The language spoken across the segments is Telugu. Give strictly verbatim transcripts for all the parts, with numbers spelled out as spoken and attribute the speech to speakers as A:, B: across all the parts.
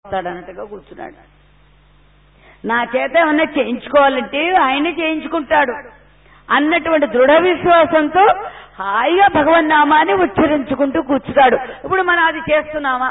A: వస్తాడన్నట్టుగా కూర్చున్నాడు. నా చేత ఏమన్నా చేయించుకోవాలంటే ఆయనే చేయించుకుంటాడు అన్నటువంటి దృఢ విశ్వాసంతో హాయిగా భగవన్నామాన్ని ఉచ్చరించుకుంటూ కూర్చున్నాడు. ఇప్పుడు మనం అది చేస్తున్నామా?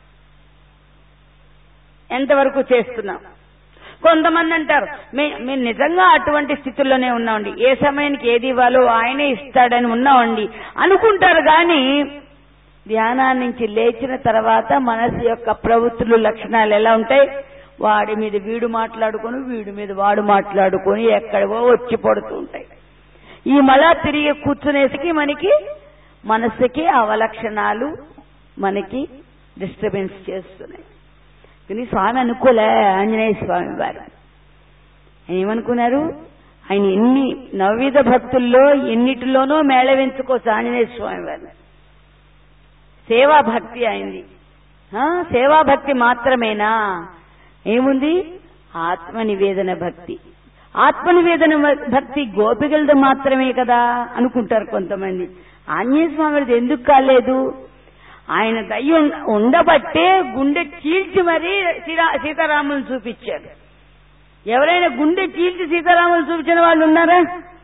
A: ఎంతవరకు చేస్తున్నాం? కొంతమంది అంటారు మేము నిజంగా అటువంటి స్థితిలోనే ఉన్నామండి, ఏ సమయానికి ఏది ఇవ్వాలో ఆయనే ఇస్తాడని ఉన్నామండి అనుకుంటారు. కానీ ధ్యానాన్ని నుంచి లేచిన తర్వాత మనసు యొక్క ప్రవృత్తులు లక్షణాలు ఎలా ఉంటాయి? వాడి మీద వీడు మాట్లాడుకొని వీడి మీద వాడు మాట్లాడుకొని ఎక్కడివో వచ్చి పడుతూ ఉంటాయి. ఈ మళ్ళా తిరిగి కూర్చునేసరికి మనకి మనసుకి అవలక్షణాలు మనకి డిస్టర్బెన్స్ చేస్తున్నాయి. కానీ స్వామి అనుకోలే, ఆంజనేయ స్వామి వారు ఏమనుకున్నారు? ఆయన ఎన్ని నవవిధ భక్తుల్లో ఎన్నిటిలోనో మేళవించుకోవచ్చు ఆంజనేయ స్వామి వారు. సేవా భక్తి అయింది. సేవా భక్తి మాత్రమేనా? ఏముంది? ఆత్మ నివేదన భక్తి. ఆత్మ నివేదన భక్తి గోపికలది మాత్రమే కదా అనుకుంటారు కొంతమంది. ఆంజనేయ స్వామిది ఎందుకు కాలేదు? ఆయన దయ్య ఉండబట్టే గుండె చీల్చి మరీ సీతారాములను చూపించారు. ఎవరైనా గుండె చీల్చి సీతారాములు చూపించిన వాళ్ళు ఉన్నారా?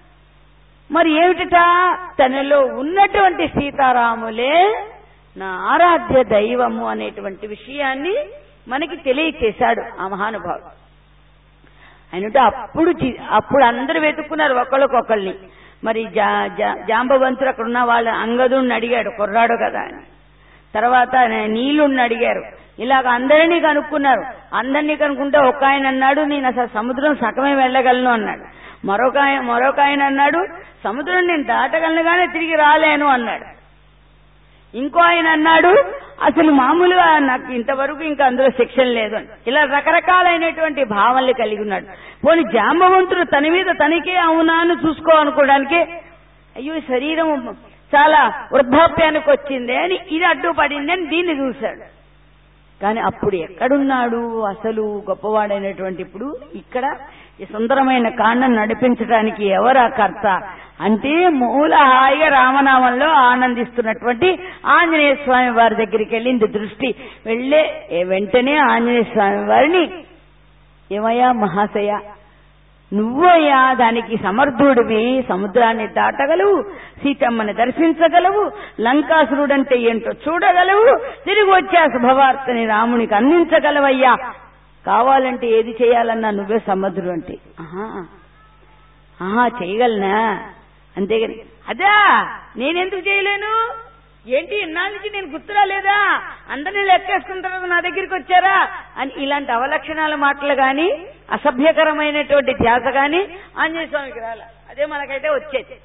A: మరి ఏమిటట? తనలో ఉన్నటువంటి సీతారాములే నా ఆరాధ్య దైవము అనేటువంటి విషయాన్ని మనకి తెలియచేశాడు ఆ మహానుభావుడు. ఆయనంటే అప్పుడు అప్పుడు అందరూ వెతుక్కున్నారు ఒకళ్ళకొకళ్ళని. మరి జా జాంబవంతుడు అక్కడ ఉన్న వాళ్ళ అంగదుడిని అడిగాడు, కుర్రాడు కదా అని. తర్వాత నీలుణ్ణి అడిగారు. ఇలాగ అందరినీ కనుక్కున్నారు. అందరినీ కనుక్కుంటే ఒక ఆయన అన్నాడు, నేను అసలు సముద్రం సగమే వెళ్ళగలను అన్నాడు. మరొక ఆయన మరొక ఆయన అన్నాడు, సముద్రం నేను దాటగలను కానీ తిరిగి రాలేను అన్నాడు. ఇంకో ఆయన అన్నాడు, అసలు మామూలుగా నాకు ఇంతవరకు ఇంకా అందులో శిక్షణ లేదు అని. ఇలా రకరకాలైనటువంటి భావనలు కలిగి ఉన్నాడు. పోనీ జాంబవంతుడు తన మీద తనకే అవునా అని చూసుకోవాలనుకోవడానికి, అయ్యో శరీరం చాలా వృద్ధాప్యానికి వచ్చింది అని ఇది అడ్డుపడింది అని దీన్ని చూశాడు. కానీ అప్పుడు ఎక్కడున్నాడు అసలు గొప్పవాడైనటువంటి? ఇప్పుడు ఇక్కడ ఈ సుందరమైన కాండం నడిపించడానికి ఎవరా కర్త అంటే మూల హాయిగా రామనామంలో ఆనందిస్తున్నటువంటి ఆంజనేయ స్వామి వారి దగ్గరికి వెళ్ళింది దృష్టి. వెళ్లే వెంటనే ఆంజనేయ స్వామి వారిని, ఏమయ్యా మహాశయ, నువ్వయ్యా దానికి సమర్థుడివి, సముద్రాన్ని దాటగలవు, సీతమ్మని దర్శించగలవు, లంకాసురుడంటే ఏంటో చూడగలవు, తిరిగి వచ్చే శుభవార్తని రామునికి అందించగలవయ్యా, కావాలంటే ఏది చేయాలన్నా నువ్వే సమర్థుడు అంటే. ఆహా ఆహా చేయగలనా? అంతేగాని అదా నేనెందుకు చేయలేను ఏంటి, ఇన్నాళ్ళ నుంచి నేను గుర్తురాలేదా, అందరినీ లెక్కేసుకున్న తర్వాత నా దగ్గరికి వచ్చారా అని ఇలాంటి అవలక్షణాల మాటలు గాని అసభ్యకరమైనటువంటి ధ్యాస గాని ఆంజనేయ స్వామికి రాల. అదే మనకైతే వచ్చేది.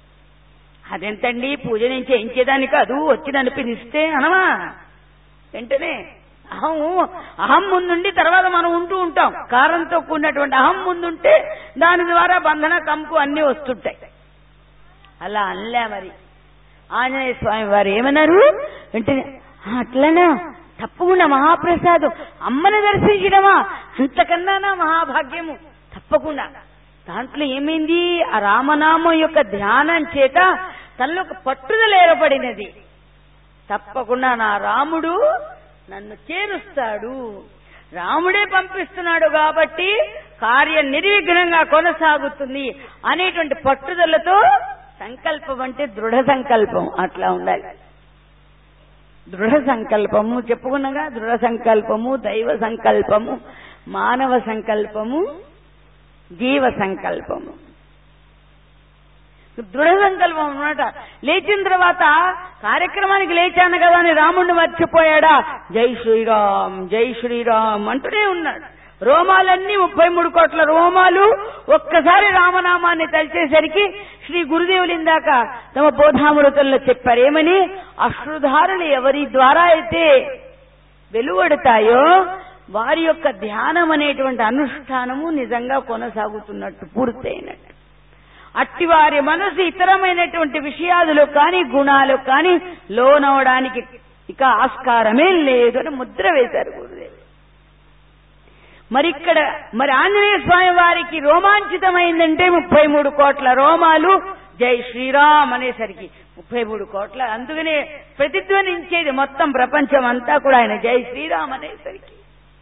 A: అదెంతండి పూజ నుంచి చేయించేదాన్ని కాదు, వచ్చి నన్ను పిలిస్తే అనమా వెంటనే అహం అహం ముందుండి తర్వాత మనం ఉంటూ ఉంటాం. కారంతో కూడినటువంటి అహం ముందుంటే దాని ద్వారా బంధన కంపు అన్ని వస్తుంటాయి. అలా అనలే. మరి ఆంజనేయ స్వామి వారు ఏమన్నారు వెంటనే, అట్లనా, తప్పకుండా మహాప్రసాదం, అమ్మని దర్శించడమా, అంతకన్నానా మహాభాగ్యము, తప్పకుండా. దాంట్లో ఏమైంది? ఆ రామనామం యొక్క ధ్యానం చేత తనలో ఒక పట్టుదల ఏర్పడినది. తప్పకుండా నా రాముడు నన్ను చేరుస్తాడు, రాముడే పంపిస్తున్నాడు కాబట్టి కార్యం నిర్విఘ్నంగా కొనసాగుతుంది అనేటువంటి పట్టుదలతో సంకల్పం అంటే దృఢ సంకల్పం అట్లా ఉండాలి. దృఢ సంకల్పము చెప్పుకున్నాగా, దృఢ సంకల్పము, దైవ సంకల్పము, మానవ సంకల్పము, జీవ సంకల్పము. దృఢ సంకల్పం అన్నమాట. లేచిన తర్వాత కార్యక్రమానికి లేచాను కదా అని రాముడిని మర్చిపోయాడా? జై శ్రీరామ్ జై శ్రీరామ్ అంటూనే ఉన్నాడు. రోమాలన్నీ ముప్పై మూడు కోట్ల రోమాలు ఒక్కసారి రామనామాన్ని తలిచేసరికి శ్రీ గురుదేవులు ఇందాక తమ బోధామృతంలో చెప్పారు ఏమని, అశ్రుధారులు ఎవరి ద్వారా అయితే వెలువడతాయో వారి యొక్క ధ్యానం అనేటువంటి అనుష్ఠానము నిజంగా కొనసాగుతున్నట్టు, పూర్తయినట్టు. అట్టివారి మనసు ఇతరమైనటువంటి విషయాలు కానీ గుణాలు కానీ లోనవడానికి ఇక ఆస్కారమే లేదు అని ముద్ర వేశారు గురుదేవులు. మరి ఇక్కడ మరి ఆంజనేయ స్వామి వారికి రోమాంచితమైందంటే ముప్పై మూడు కోట్ల రోమాలు జై శ్రీరామ్ అనేసరికి ముప్పై మూడు కోట్ల, అందుకనే ప్రతిధ్వనించేది మొత్తం ప్రపంచం అంతా కూడా ఆయన జై శ్రీరామ్ అనేసరికి.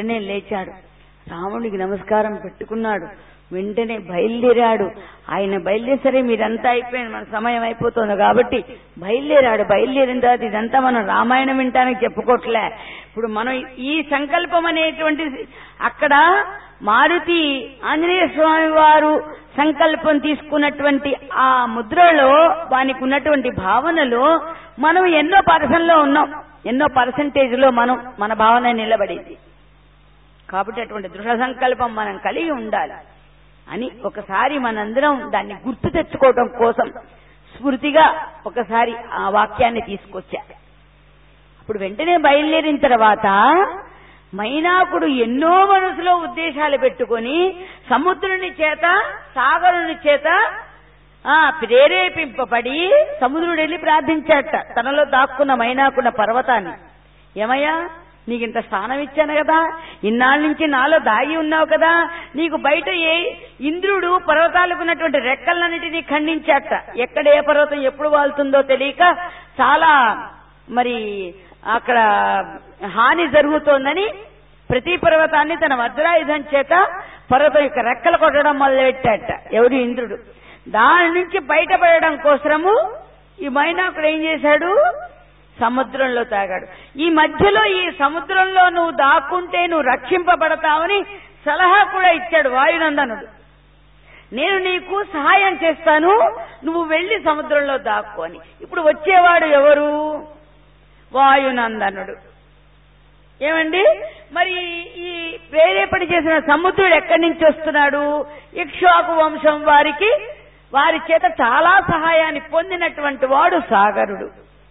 A: వెంటనే లేచాడు, రాముడికి నమస్కారం పెట్టుకున్నాడు, వెంటనే బయలుదేరాడు. ఆయన బయలుదేరే మీరంతా అయిపోయింది, మన సమయం అయిపోతుంది కాబట్టి బయలుదేరాడు. బయలుదేరిన తర్వాత ఇదంతా మనం రామాయణం వింటానికి చెప్పుకోవట్లే. ఇప్పుడు మనం ఈ సంకల్పం అనేటువంటి అక్కడ మారుతి ఆంజనేయ స్వామి వారు సంకల్పం తీసుకున్నటువంటి ఆ ముద్రలో వానికి ఉన్నటువంటి భావనలో మనం ఎన్నో పర్సెంట్లో ఉన్నాం, ఎన్నో పర్సెంటేజ్ లో మనం మన భావన నిలబడింది. కాబట్టి అటువంటి దృఢ సంకల్పం మనం కలిగి ఉండాలి అని ఒకసారి మనందరం దాన్ని గుర్తు తెచ్చుకోవడం కోసం స్ఫూర్తిగా ఒకసారి ఆ వాక్యాన్ని తీసుకొచ్చా. అప్పుడు వెంటనే బయలుదేరిన తర్వాత మైనాకుడు ఎన్నో మనసులో ఉద్దేశాలు పెట్టుకొని సముద్రుని చేత సాగరుని చేత ఆ ప్రేరేపింపబడి సముద్రుడు వెళ్ళి ప్రార్థించాట తనలో దాక్కున్న మైనాకున్న పర్వతాన్ని. ఏమయ్యా, నీకింత స్థానం ఇచ్చాను కదా, ఇన్నాళ్ళ నుంచి నాలో దాగి ఉన్నావు కదా, నీకు బయట ఏ ఇంద్రుడు పర్వతాలకు ఉన్నటువంటి రెక్కలన్నిటినీ ఖండించాట. ఎక్కడ ఏ పర్వతం ఎప్పుడు వాళ్తుందో తెలియక చాలా మరి అక్కడ హాని జరుగుతోందని ప్రతి పర్వతాన్ని తన వజ్రాయుధం చేత పర్వతం యొక్క రెక్కలు కొట్టడం మొదలుపెట్టాట ఎవరు, ఇంద్రుడు. దాని నుంచి బయటపడడం కోసము ఈ మైనాకుడు ఏం చేశాడు, సముద్రంలో తాగాడు. ఈ మధ్యలో ఈ సముద్రంలో నువ్వు దాక్కుంటే నువ్వు రక్షింపబడతావని సలహా కూడా ఇచ్చాడు వాయునందనుడు. నేను నీకు సహాయం చేస్తాను, నువ్వు వెళ్లి సముద్రంలో దాక్కు అని. ఇప్పుడు వచ్చేవాడు ఎవరు, వాయునందనుడు. ఏమండి, మరి ఈ ప్రేరేపణ చేసిన సముద్రుడు ఎక్కడి నుంచి వస్తున్నాడు, ఇక్ష్వాకు వంశం వారికి వారి చేత చాలా సహాయాన్ని పొందినటువంటి వాడు సాగరుడు.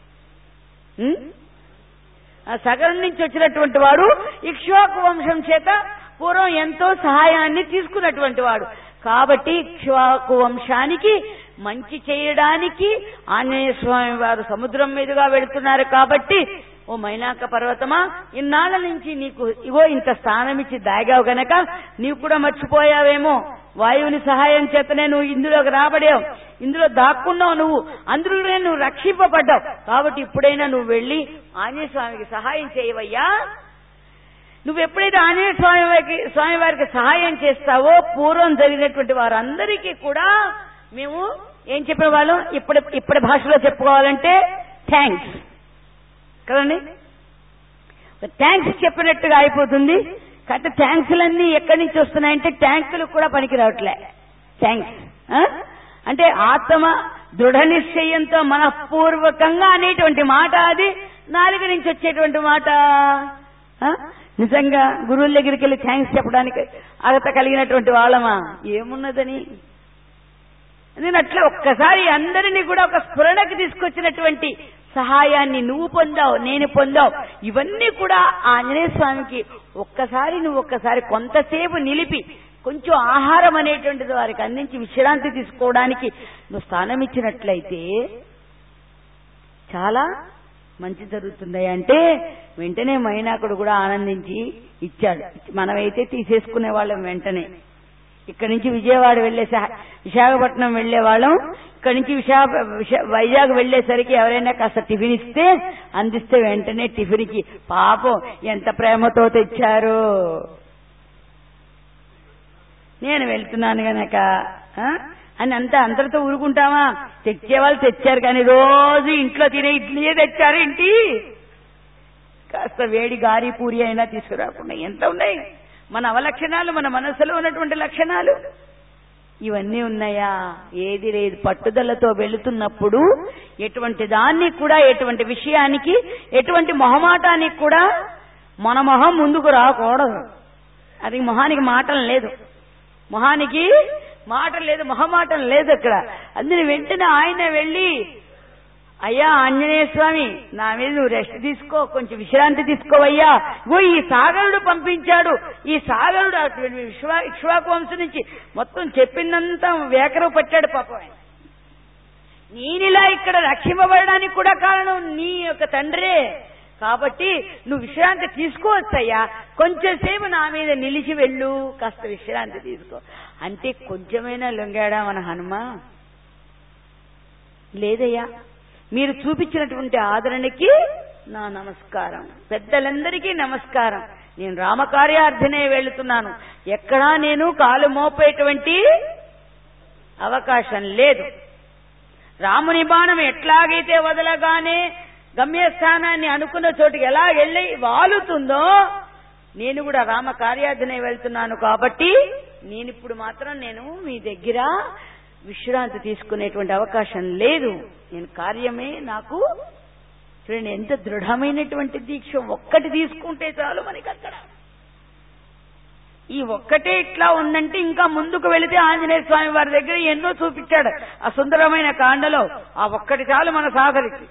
A: ఆ సగరం నుంచి వచ్చినటువంటి వాడు ఇక్ష్వాకు వంశం చేత పూర్వం ఎంతో సహాయాన్ని తీసుకున్నటువంటి వాడు. కాబట్టి ఇక్ష్వాకు వంశానికి మంచి చేయడానికి ఆంజనేయ స్వామి వారు సముద్రం మీదుగా వెళుతున్నారు. కాబట్టి ఓ మైనాక పర్వతమా, ఇన్నాళ్ల నుంచి నీకు ఇగో ఇంత స్థానం ఇచ్చి దాగావు గనక నీవు కూడా మర్చిపోయావేమో, వాయువుని సహాయం చేతనే నువ్వు ఇందులోకి రాబడావు, ఇందులో దాక్కున్నావు, నువ్వు అందులోనే నువ్వు రక్షింపబడ్డావు. కాబట్టి ఇప్పుడైనా నువ్వు వెళ్లి ఆంజనేయ స్వామికి సహాయం చేయవయ్యా. నువ్వు ఎప్పుడైతే ఆంజనేయ స్వామి వారికి స్వామి వారికి సహాయం చేస్తావో పూర్వం జరిగినటువంటి వారందరికీ కూడా మేము ఏం చెప్పిన వాళ్ళం, ఇప్పుడు ఇప్పటి భాషలో చెప్పుకోవాలంటే థ్యాంక్స్ కదండి, థ్యాంక్స్ చెప్పినట్టుగా అయిపోతుంది. కాబట్టి థ్యాంక్స్లన్నీ ఎక్కడి నుంచి వస్తున్నాయంటే ట్యాంకులు కూడా పనికి రావట్లే. థ్యాంక్స్ అంటే ఆత్మ దృఢ నిశ్చయంతో మనఃపూర్వకంగా అనేటువంటి మాట, అది నాలుగు నుంచి వచ్చేటువంటి మాట. నిజంగా గురువుల దగ్గరికి వెళ్ళి థ్యాంక్స్ చెప్పడానికి అర్హత కలిగినటువంటి వాళ్ళమా, ఏమున్నదని. నేను అట్లా ఒక్కసారి అందరినీ కూడా ఒక స్ఫురణకి తీసుకొచ్చినటువంటి సహాయాన్ని నువ్వు పొందావు, నేను పొందావు. ఇవన్నీ కూడా ఆంజనేయ స్వామికి ఒక్కసారి నువ్వు ఒక్కసారి కొంతసేపు నిలిపి కొంచెం ఆహారం అనేటువంటిది వారికి అందించి విశ్రాంతి తీసుకోవడానికి నువ్వు స్థానం ఇచ్చినట్లయితే చాలా మంచి జరుగుతుంది అంటే వెంటనే మైనాకుడు కూడా ఆనందించి ఇచ్చాడు. మనమైతే తీసేసుకునే వాళ్ళం వెంటనే. ఇక్కడి నుంచి విజయవాడ వెళ్లే విశాఖపట్నం వెళ్లే వాళ్ళం, ఇక్కడి నుంచి విశాఖ వైజాగ్ వెళ్లేసరికి ఎవరైనా కాస్త టిఫిన్ ఇస్తే అందిస్తే వెంటనే టిఫిన్ కి పాపం ఎంత ప్రేమతో తెచ్చారు, నేను వెళ్తున్నాను గనక అని అంతా అందరితో ఊరుకుంటామా. తెచ్చేవాళ్ళు తెచ్చారు కానీ రోజు ఇంట్లో తినే ఇడ్లీయే తెచ్చారు. ఇంటి కాస్త వేడి గారి పూరి అయినా తీసుకురాకుండా ఎంత ఉన్నాయి మన అవలక్షణాలు, మన మనసులో ఉన్నటువంటి లక్షణాలు ఇవన్నీ ఉన్నాయా? ఏది లేదు. పట్టుదలతో వెళుతున్నప్పుడు ఎటువంటి దాన్ని కూడా, ఎటువంటి విషయానికి, ఎటువంటి మొహమాటానికి కూడా మన మొహం ముందుకు రాకూడదు. అది మొహానికి మాటలు లేదు, మొహానికి మాటలు లేదు, మొహమాటం లేదు అక్కడ. అందుని వెంటనే ఆయన వెళ్ళి, అయ్యా ఆంజనేయ స్వామి, నా మీద నువ్వు రెస్ట్ తీసుకో, కొంచెం విశ్రాంతి తీసుకోవయ్యా. ఓ ఈ సాగరుడు పంపించాడు, ఈ సాగరుడు విశ్వా ఇక్ష్వాకు వంశం నుంచి మొత్తం చెప్పిందంతా వేకరవు పట్టాడు పాపం ఆయన. నేనిలా ఇక్కడ రక్షింపబడడానికి కూడా కారణం నీ యొక్క తండ్రే. కాబట్టి నువ్వు విశ్రాంతి తీసుకోవచ్చయ్యా, కొంచెం సేపు నా మీద నిలిచి వెళ్ళు, కాస్త విశ్రాంతి తీసుకో అంటే కొంచెమైనా లొంగాడా మన హనుమ? లేదయ్యా, మీరు చూపించినటువంటి ఆదరణకి నా నమస్కారం, పెద్దలందరికీ నమస్కారం, నేను రామకార్యార్థనే వెళుతున్నాను, ఎక్కడా నేను కాలు మోపేటువంటి అవకాశం లేదు. రాముని బాణం ఎట్లాగైతే వదలగానే గమ్యస్థానాన్ని అనుకున్న చోటుకి ఎలా వెళ్ళి వాలుతుందో, నేను కూడా రామ కార్యార్థనే వెళ్తున్నాను కాబట్టి నేనిప్పుడు మాత్రం నేను మీ దగ్గర విశ్రాంతి తీసుకునేటువంటి అవకాశం లేదు. నేను కార్యమే నాకు. చూడండి ఎంత దృఢమైనటువంటి దీక్ష. ఒక్కటి తీసుకుంటే చాలు మనకి అక్కడ. ఈ ఒక్కటే ఇట్లా ఉందంటే ఇంకా ముందుకు వెళితే ఆంజనేయ స్వామి వారి దగ్గర ఎన్నో చూపించాడు ఆ సుందరమైన కాండలో. ఆ ఒక్కటి చాలు మన సాధనకి,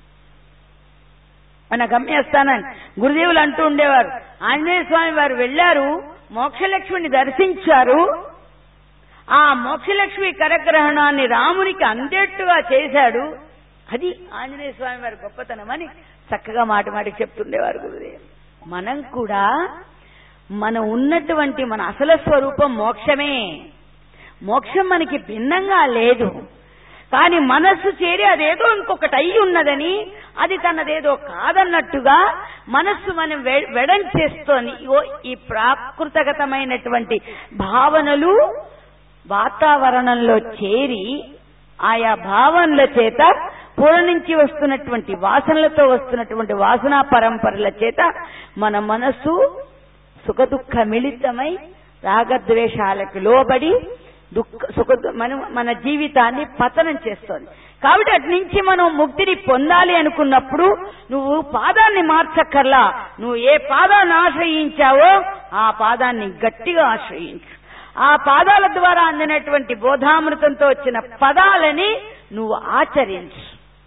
A: మన గమ్యస్థానాన్ని. గురుదేవులు అంటూ ఉండేవారు, ఆంజనేయ స్వామి వారు వెళ్లారు, మోక్షలక్ష్మిని దర్శించారు, ఆ మోక్షలక్ష్మి కరగ్రహణాన్ని రామునికి అందేట్టుగా చేశాడు. అది ఆంజనేయ స్వామి వారి గొప్పతనం అని చక్కగా మాట మాటికి చెప్తుండేవారు గురుదేవులు. మనం కూడా మనం ఉన్నటువంటి మన అసలు స్వరూపం మోక్షమే. మోక్షం మనకి భిన్నంగా లేదు. కానీ మనస్సు చేరి అదేదో ఇంకొకటి అయి ఉన్నదని, అది తనదేదో కాదన్నట్టుగా మనస్సు మనం వెడం చేస్తోంది. ఈ ప్రాకృతగతమైనటువంటి భావనలు వాతావరణంలో చేరి ఆయా భావనల చేత పూర్వ నుంచి వస్తున్నటువంటి వాసనలతో వస్తున్నటువంటి వాసనా పరంపరల చేత మన మనస్సు సుఖదుఖ మిళితమై రాగద్వేషాలకు లోబడి దుఃఖ సుఖ మన మన జీవితాన్ని పతనం చేస్తోంది. కాబట్టి అటు నుంచి మనం ముక్తిని పొందాలి అనుకున్నప్పుడు నువ్వు పాదాన్ని మార్చక్కర్లా. నువ్వు ఏ పాదాన్ని ఆశ్రయించావో ఆ పాదాన్ని గట్టిగా ఆశ్రయించు. ఆ పాదాల ద్వారా అందినటువంటి బోధామృతంతో వచ్చిన పదాలని నువ్వు ఆచరించు.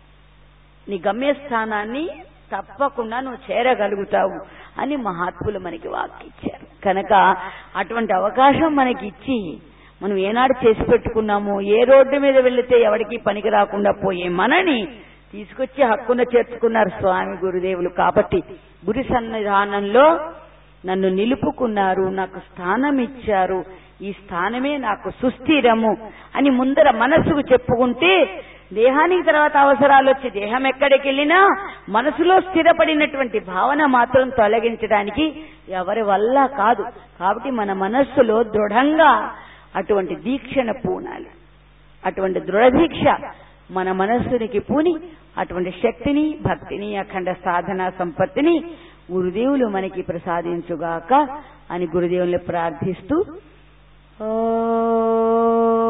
A: నీ గమ్యస్థానాన్ని తప్పకుండా నువ్వు చేరగలుగుతావు అని మహాత్ములు మనకి వాక్కిచ్చారు. కనుక అటువంటి అవకాశం మనకి ఇచ్చి మనం ఏనాడు చేసి పెట్టుకున్నాము, ఏ రోడ్డు మీద వెళితే ఎవరికి పనికి రాకుండా పోయే మనని తీసుకొచ్చి హక్కున చేర్చుకున్నారు స్వామి గురుదేవులు. కాబట్టి గురి సన్నిధానంలో నన్ను నిలుపుకున్నారు, నాకు స్థానం ఇచ్చారు, ఈ స్థానమే నాకు సుస్థిరము అని ముందర మనసుకు చెప్పుకుంటే దేహానికి తర్వాత అవసరాలు వచ్చి దేహం ఎక్కడికి వెళ్ళినా మనసులో స్థిరపడినటువంటి భావన మాత్రం తొలగించడానికి ఎవరి వల్ల కాదు. కాబట్టి మన మనస్సులో దృఢంగా అటువంటి దీక్షను పూనాలి. అటువంటి దృఢ దీక్ష మన మనస్సునికి పూని అటువంటి శక్తిని, భక్తిని, అఖండ సాధన సంపత్తిని గురుదేవులు మనకి ప్రసాదించుగాక అని గురుదేవుల్ని ప్రార్థిస్తూ ఓ